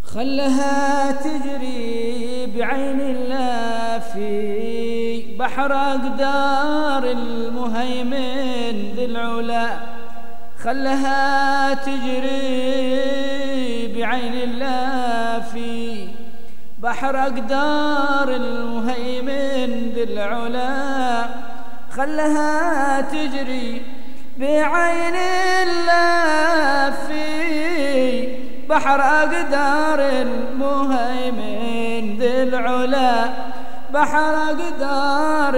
خلها تجري بعين الله في بحر أقدار المهيمن ذي العلا. خلها تجري بعين الله في بحر أقدار المهيمن ذي العلا. خلها تجري بعين الله في بحر أقدار المهيمن ذي العلا. بحر أقدار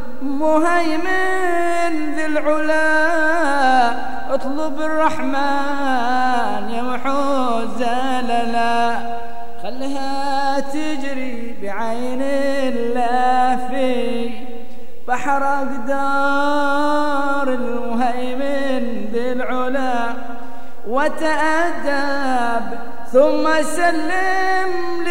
المهيمن ذي العلا. اطلب الرحمن يمحو الزللا. خلها تجري بعين الله في بحر أقدار المهيمن ذي العلا. وتأدب ثم سلم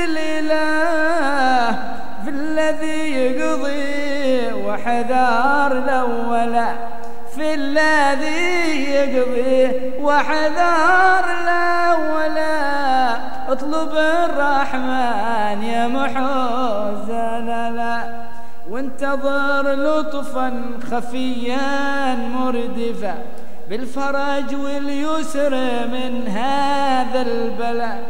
للإله في الذي يقضي وحذار الأولى. في الذي يقضي وحذار الأولى. اطلب الرحمن يمحو الزللا. وانتظر لطفا خفيا مردفا بالفرج واليسر من هذا البلاء.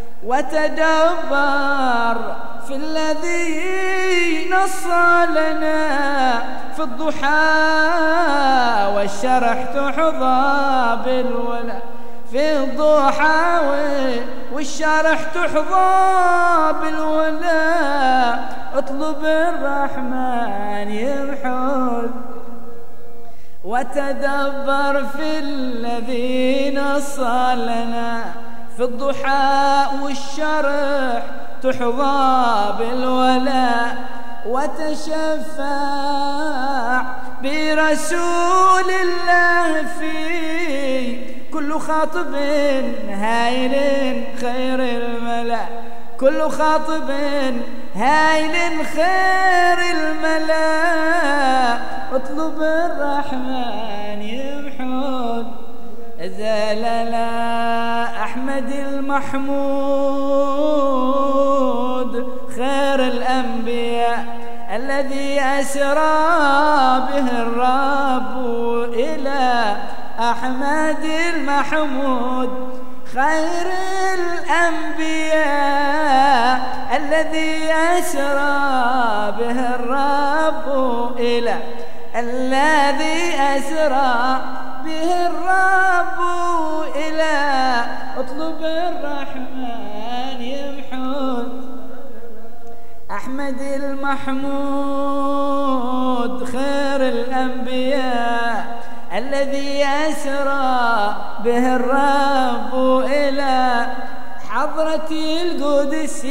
وتدبر في الذي نص لنا في الضحى والشرح تحظى بالولا. في الضحى والشرح تحظى بالولا. اطلب الرحمن يمحو. وتدبر في الذي نص لنا في الضحى والشرح تحظى بالولاء. وتشفع برسول الله في كل خاطب هايل خير الملا. كل خاطب هايل خير الملا. اطلب الرحمن يمحو الزللا. أحمد المحمود خير الأنبياء الذي أسرى به الرب إلى أحمد المحمود خير الأنبياء الذي أسرى به الرب إلى الذي أسرى به الرب إلى. اطلب الرحمن يمحو أحمد المحمود خير الأنبياء الذي أسرى به الرب إلى حضرة القدس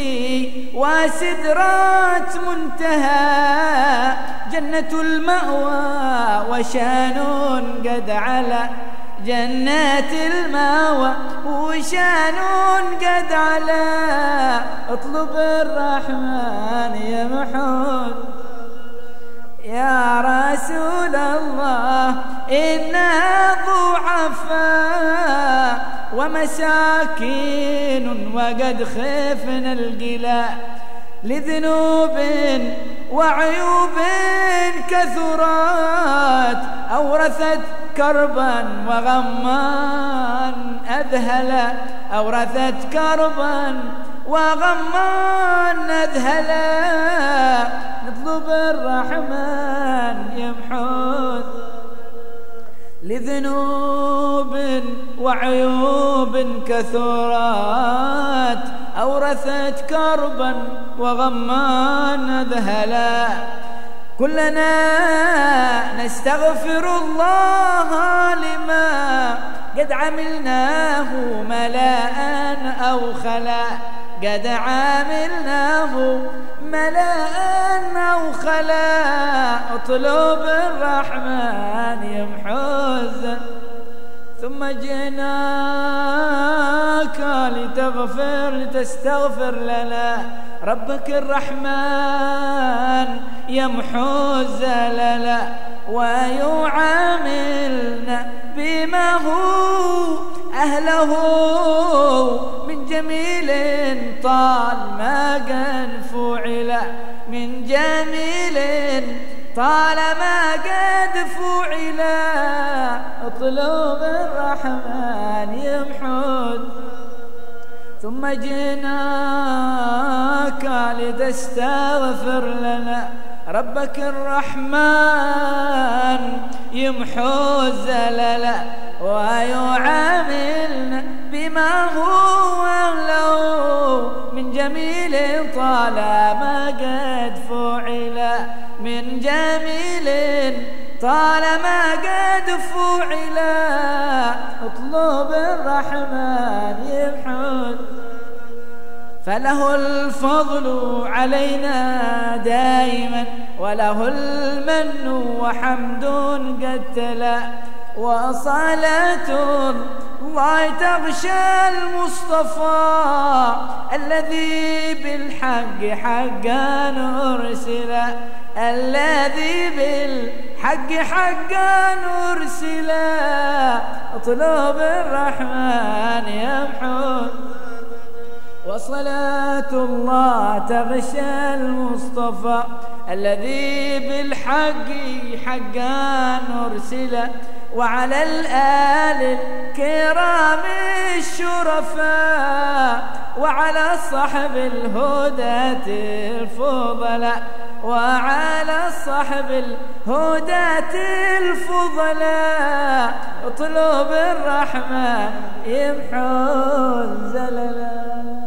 وسدرات منتهى جنة المأوى وشان قد على جنات المأوى وشان قد على. اطلب الرحمن يمحو يا رسول الله. إنا ضعفاء ومساكين وقد خفنا القلاء لذنوب وعيوب كثرات أورثت كربا وغما أذهلا. أورثت كربا وغما أذهلا. نطلب الرحمن يمحو لذنوب وعيوب كثرات أورثت كربا وغما أذهلا. كلنا نستغفر الله لما قد عملناه ملاء أو خلا. قد عملناه ملاء أو خلا. اطلب الرحمن يمحو ثم جئناك لتستغفر لنا. ربك الرحمن يمحو الزلل ويعاملنا بما هو أهله من جميل طال ما قد فعل، من جميل طالما قد فعل، اطلب الرحمن يمحو. ثم جئناك لتستغفر لنا، ربك الرحمن يمحو الزلل ويعاملنا بما هو له، من جميل طالما قد فعل، من جميل طالما قد فعل، اطلب الرحمن يمحو. فله الفضل علينا دائما، وله المن وحمد قد تلا، وصلاة الله تغشى المصطفى الذي بالحق حقا أرسل، الذي بالحق حقا أرسل، اطلب الرحمن يمحو. وصلاة الله تغشى المصطفى الذي بالحق حقا أرسل، وعلى الآل الكرام الشرفاء، وعلى صحب الهداة الفضلاء، وعلى صحب الهداة الفضلاء، اطلب الرحمن يمحو الزلل.